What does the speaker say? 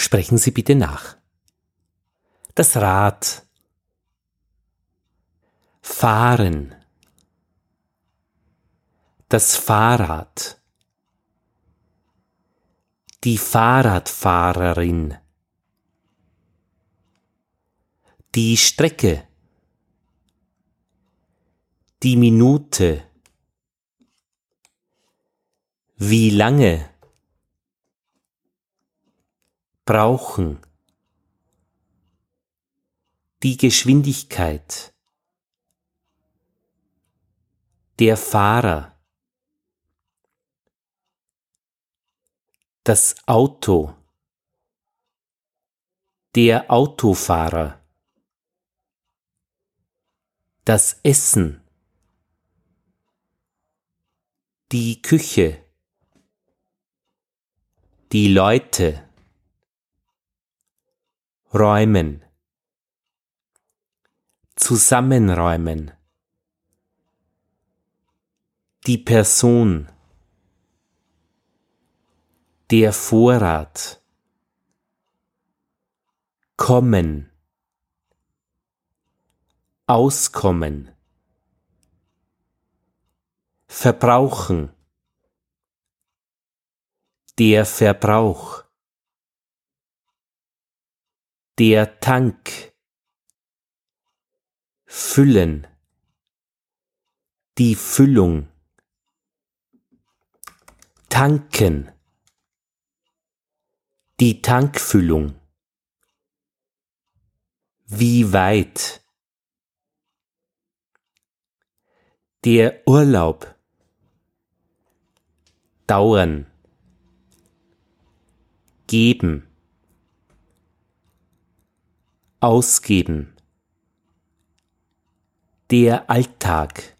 Sprechen Sie bitte nach. Das Rad. Fahren. Das Fahrrad. Die Fahrradfahrerin. Die Strecke. Die Minute. Wie lange? Brauchen. Die Geschwindigkeit. Der Fahrer. Das Auto. Der Autofahrer. Das Essen. Die Küche. Die Leute. Räumen. Zusammenräumen. Die Person. Der Vorrat. Kommen. Auskommen. Verbrauchen. Der Verbrauch. Der Tank. Füllen. Die Füllung. Tanken. Die Tankfüllung. Wie weit? Der Urlaub. Dauern. Geben. Ausgeben. Der Alltag.